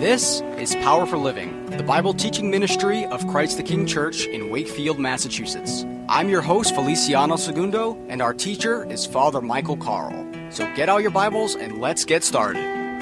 This is Power for Living, the Bible teaching ministry of Christ the King Church in Wakefield, Massachusetts. I'm your host, Feliciano Segundo, and our teacher is Father Michael Carl. So get out your Bibles and let's get started.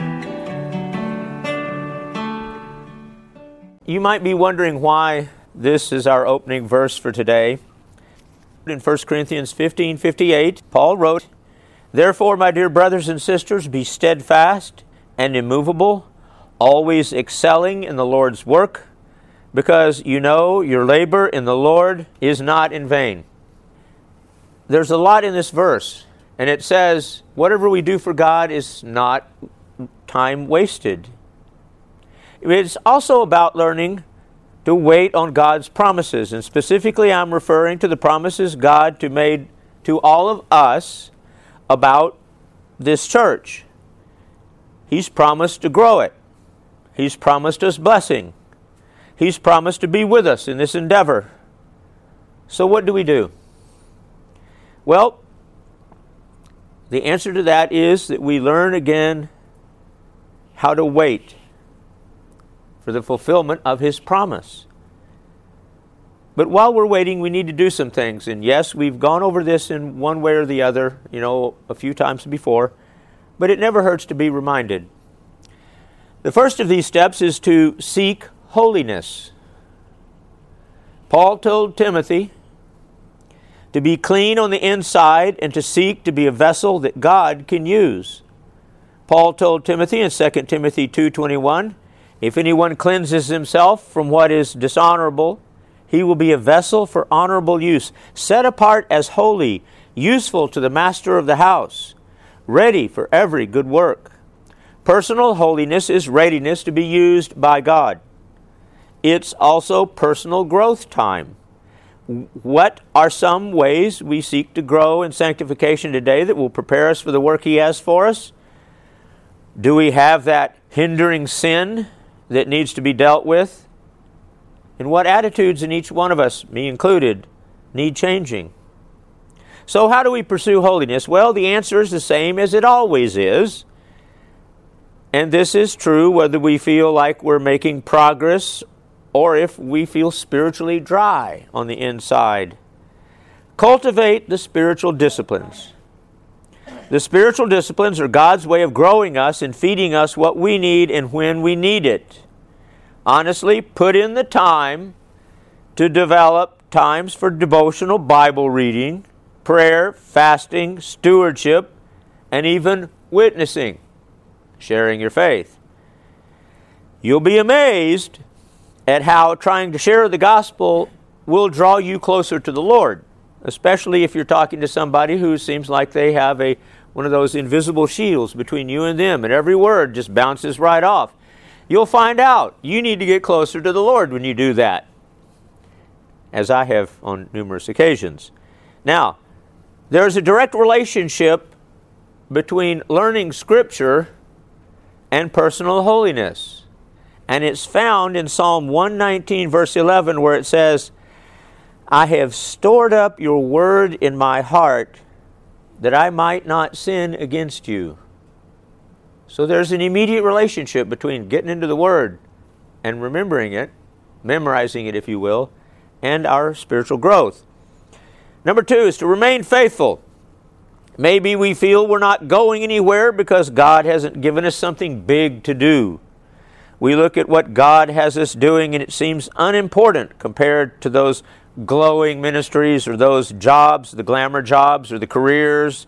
You might be wondering why this is our opening verse for today. In 1 Corinthians 15:58, Paul wrote, "Therefore, my dear brothers and sisters, be steadfast and immovable, always excelling in the Lord's work, because you know your labor in the Lord is not in vain." There's a lot in this verse, and it says, whatever we do for God is not time wasted. It's also about learning to wait on God's promises, and specifically I'm referring to the promises God made to all of us about this church. He's promised to grow it. He's promised us blessing. He's promised to be with us in this endeavor. So what do we do? Well, the answer to that is that we learn again how to wait for the fulfillment of His promise. But while we're waiting, we need to do some things. And yes, we've gone over this in one way or the other, a few times before, but it never hurts to be reminded. The first of these steps is to seek holiness. Paul told Timothy to be clean on the inside and to seek to be a vessel that God can use. Paul told Timothy in 2 Timothy 2:21, "If anyone cleanses himself from what is dishonorable, he will be a vessel for honorable use, set apart as holy, useful to the master of the house, ready for every good work." Personal holiness is readiness to be used by God. It's also personal growth time. What are some ways we seek to grow in sanctification today that will prepare us for the work He has for us? Do we have that hindering sin that needs to be dealt with? And what attitudes in each one of us, me included, need changing? So how do we pursue holiness? Well, the answer is the same as it always is. And this is true whether we feel like we're making progress or if we feel spiritually dry on the inside. Cultivate the spiritual disciplines. The spiritual disciplines are God's way of growing us and feeding us what we need and when we need it. Honestly, put in the time to develop times for devotional Bible reading, prayer, fasting, stewardship, and even witnessing, sharing your faith. You'll be amazed at how trying to share the gospel will draw you closer to the Lord, especially if you're talking to somebody who seems like they have one of those invisible shields between you and them, and every word just bounces right off. You'll find out you need to get closer to the Lord when you do that, as I have on numerous occasions. Now, there's a direct relationship between learning Scripture and personal holiness. And it's found in Psalm 119, verse 11, where it says, "I have stored up your word in my heart, that I might not sin against you." So there's an immediate relationship between getting into the Word and remembering it, memorizing it, if you will, and our spiritual growth. Number 2 is to remain faithful. Maybe we feel we're not going anywhere because God hasn't given us something big to do. We look at what God has us doing and it seems unimportant compared to those glowing ministries or those jobs, the glamour jobs or the careers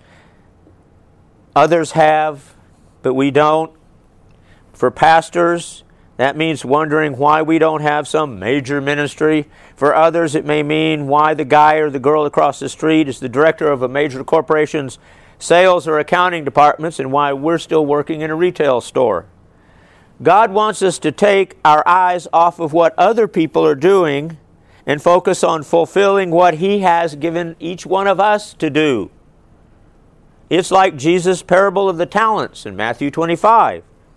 others have, but we don't. For pastors, that means wondering why we don't have some major ministry. For others, it may mean why the guy or the girl across the street is the director of a major corporation's sales or accounting departments and why we're still working in a retail store. God wants us to take our eyes off of what other people are doing and focus on fulfilling what He has given each one of us to do. It's like Jesus' parable of the talents in Matthew 25.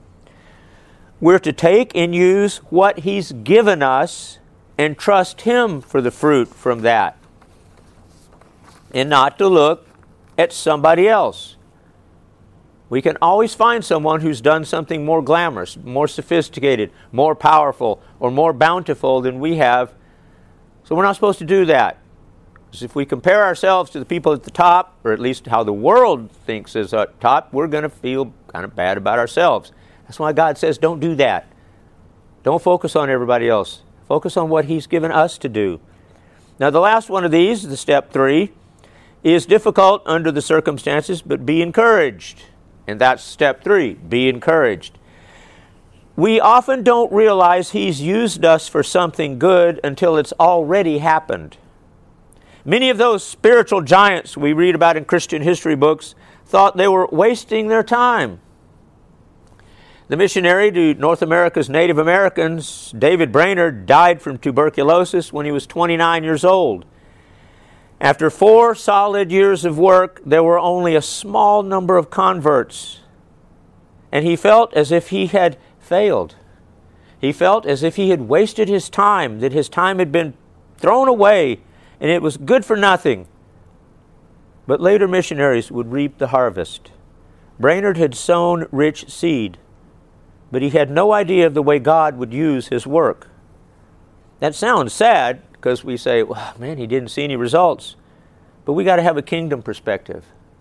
We're to take and use what He's given us and trust Him for the fruit from that, and not to look at somebody else. We can always find someone who's done something more glamorous, more sophisticated, more powerful, or more bountiful than we have. So we're not supposed to do that. Because if we compare ourselves to the people at the top, or at least how the world thinks is at top, we're going to feel kind of bad about ourselves. That's why God says don't do that. Don't focus on everybody else. Focus on what He's given us to do. Now the last one of these, the step 3, is difficult under the circumstances, but be encouraged. And that's step 3, be encouraged. We often don't realize He's used us for something good until it's already happened. Many of those spiritual giants we read about in Christian history books thought they were wasting their time. The missionary to North America's Native Americans, David Brainerd, died from tuberculosis when he was 29 years old. After 4 solid years of work, there were only a small number of converts. And he felt as if he had failed. He felt as if he had wasted his time, that his time had been thrown away, and it was good for nothing. But later missionaries would reap the harvest. Brainerd had sown rich seed, but he had no idea of the way God would use his work. That sounds sad, because we say, well, man, he didn't see any results. But we got to have a kingdom perspective.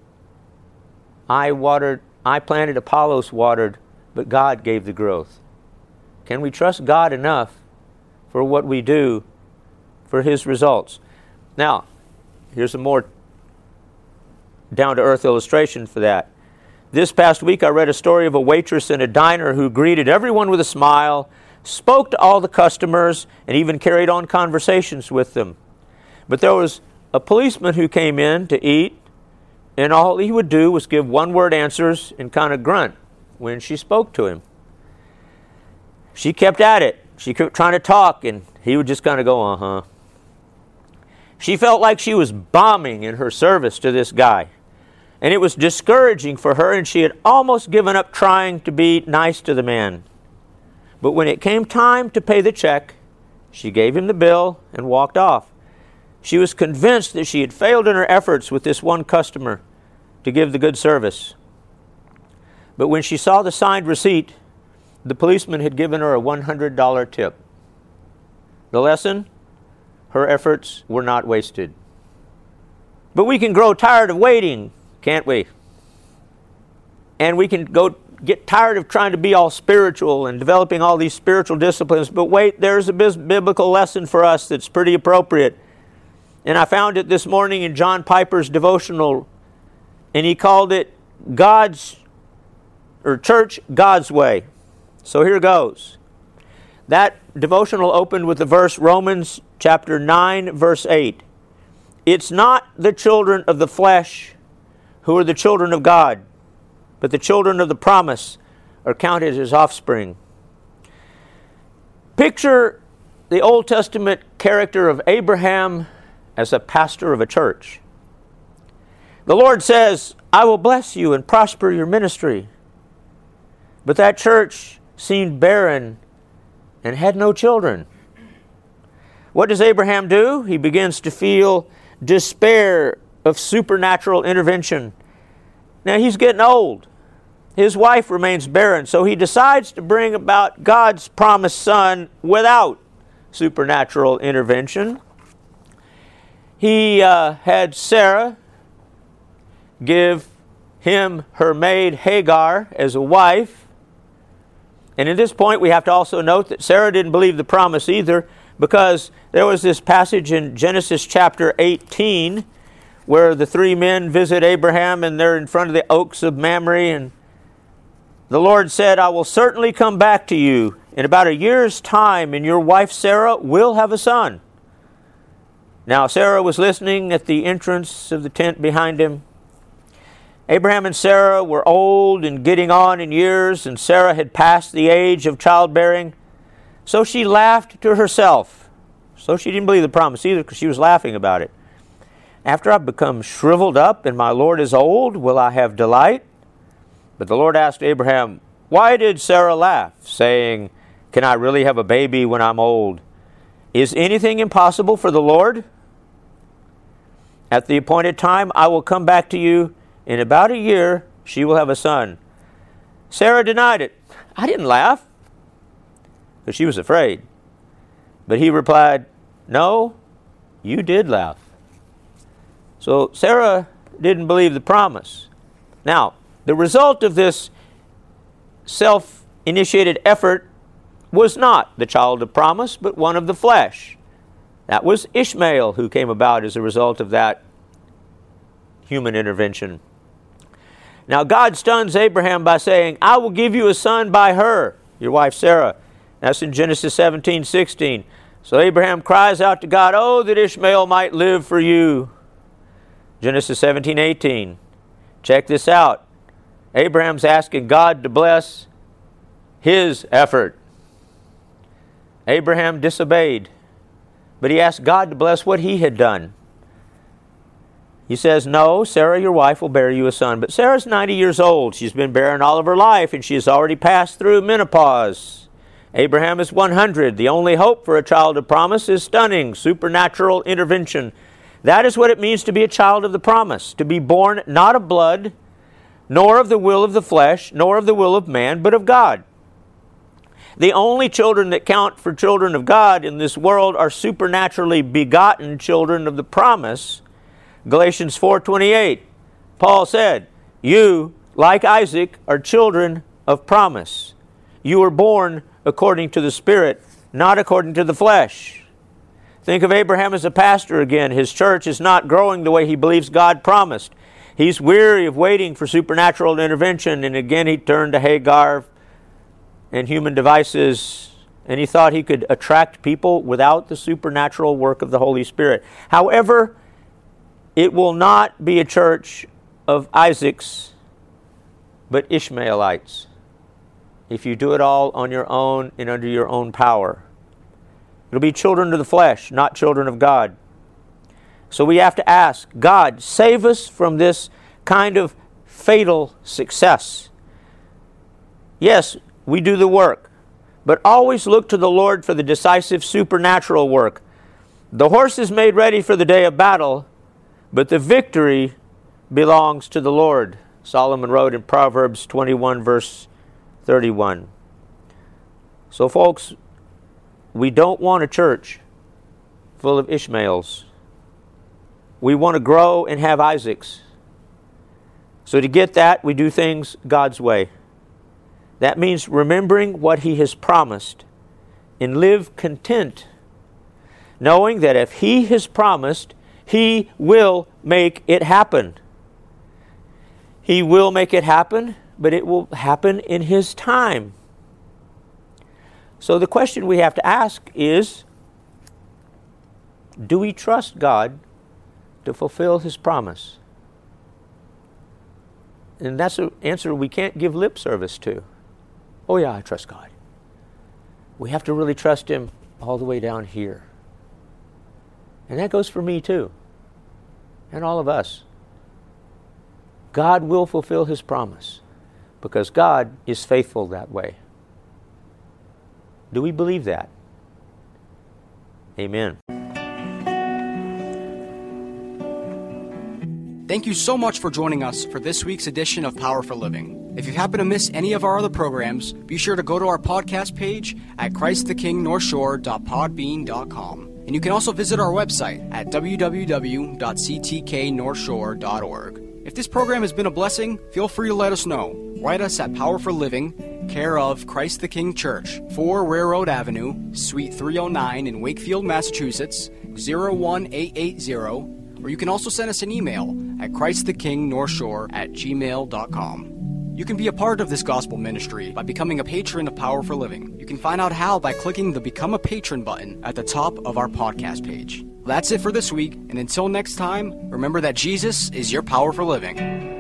I planted, Apollos watered, but God gave the growth. Can we trust God enough for what we do, for His results? Now, here's a more down-to-earth illustration for that. This past week I read a story of a waitress in a diner who greeted everyone with a smile, spoke to all the customers, and even carried on conversations with them. But there was a policeman who came in to eat, and all he would do was give one-word answers and kind of grunt when she spoke to him. She kept at it. She kept trying to talk, and he would just kind of go, uh-huh. She felt like she was bombing in her service to this guy. And it was discouraging for her, and she had almost given up trying to be nice to the man. But when it came time to pay the check, she gave him the bill and walked off. She was convinced that she had failed in her efforts with this one customer to give the good service. But when she saw the signed receipt, the policeman had given her a $100 tip. The lesson? Her efforts were not wasted. But we can grow tired of waiting, can't we? And we can get tired of trying to be all spiritual and developing all these spiritual disciplines. But wait, there's a biblical lesson for us that's pretty appropriate. And I found it this morning in John Piper's devotional, and he called it Church God's Way. So here goes. That devotional opened with the verse Romans chapter 9, verse 8. It's not the children of the flesh who are the children of God, but the children of the promise are counted as offspring. Picture the Old Testament character of Abraham as a pastor of a church. The Lord says, I will bless you and prosper your ministry. But that church seemed barren and had no children. What does Abraham do? He begins to feel despair of supernatural intervention. Now he's getting old. His wife remains barren, so he decides to bring about God's promised son without supernatural intervention. He had Sarah give him her maid Hagar as a wife. And at this point we have to also note that Sarah didn't believe the promise either, because there was this passage in Genesis chapter 18 where the 3 men visit Abraham and they're in front of the oaks of Mamre, and the Lord said, I will certainly come back to you in about a year's time, and your wife Sarah will have a son. Now Sarah was listening at the entrance of the tent behind him. Abraham and Sarah were old and getting on in years, and Sarah had passed the age of childbearing. So she laughed to herself. So she didn't believe the promise either, because she was laughing about it. After I've become shriveled up and my Lord is old, will I have delight? But the Lord asked Abraham, why did Sarah laugh, saying, can I really have a baby when I'm old? Is anything impossible for the Lord? At the appointed time, I will come back to you. In about a year, she will have a son. Sarah denied it. I didn't laugh, because she was afraid. But he replied, no, you did laugh. So Sarah didn't believe the promise. Now, the result of this self-initiated effort was not the child of promise, but one of the flesh. That was Ishmael, who came about as a result of that human intervention. Now God stuns Abraham by saying, I will give you a son by her, your wife Sarah. That's in Genesis 17:16. So Abraham cries out to God, oh, that Ishmael might live for you. Genesis 17:18. Check this out. Abraham's asking God to bless his effort. Abraham disobeyed, but he asked God to bless what he had done. He says, no, Sarah, your wife, will bear you a son. But Sarah's 90 years old. She's been barren all of her life, and she has already passed through menopause. Abraham is 100. The only hope for a child of promise is stunning, supernatural intervention. That is what it means to be a child of the promise, to be born not of blood, nor of the will of the flesh, nor of the will of man, but of God. The only children that count for children of God in this world are supernaturally begotten children of the promise. Galatians 4:28, Paul said, you, like Isaac, are children of promise. You were born according to the Spirit, not according to the flesh. Think of Abraham as a pastor again. His church is not growing the way he believes God promised. He's weary of waiting for supernatural intervention, and again he turned to Hagar and human devices, and he thought he could attract people without the supernatural work of the Holy Spirit. However, it will not be a church of Isaacs, but Ishmaelites, if you do it all on your own and under your own power. It'll be children of the flesh, not children of God. So we have to ask, God, save us from this kind of fatal success. Yes, we do the work, but always look to the Lord for the decisive supernatural work. The horse is made ready for the day of battle, but the victory belongs to the Lord. Solomon wrote in Proverbs 21, verse 31. So folks, we don't want a church full of Ishmaels. We want to grow and have Isaacs. So to get that, we do things God's way. That means remembering what He has promised and live content, knowing that if He has promised, He will make it happen. He will make it happen, but it will happen in His time. So the question we have to ask is, do we trust God to fulfill His promise? And that's an answer we can't give lip service to. Oh yeah, I trust God. We have to really trust Him all the way down here. And that goes for me too, and all of us. God will fulfill His promise because God is faithful that way. Do we believe that? Amen. Thank you so much for joining us for this week's edition of Power for Living. If you happen to miss any of our other programs, be sure to go to our podcast page at ChristTheKingNorthshore.podbean.com. And you can also visit our website at www.ctknorthshore.org. If this program has been a blessing, feel free to let us know. Write us at Power for Living, care of Christ the King Church, 4 Railroad Avenue, Suite 309 in Wakefield, Massachusetts, 01880. Or you can also send us an email at ChristTheKingNorthshore@gmail.com. You can be a part of this gospel ministry by becoming a patron of Power for Living. You can find out how by clicking the Become a Patron button at the top of our podcast page. That's it for this week, and until next time, remember that Jesus is your power for living.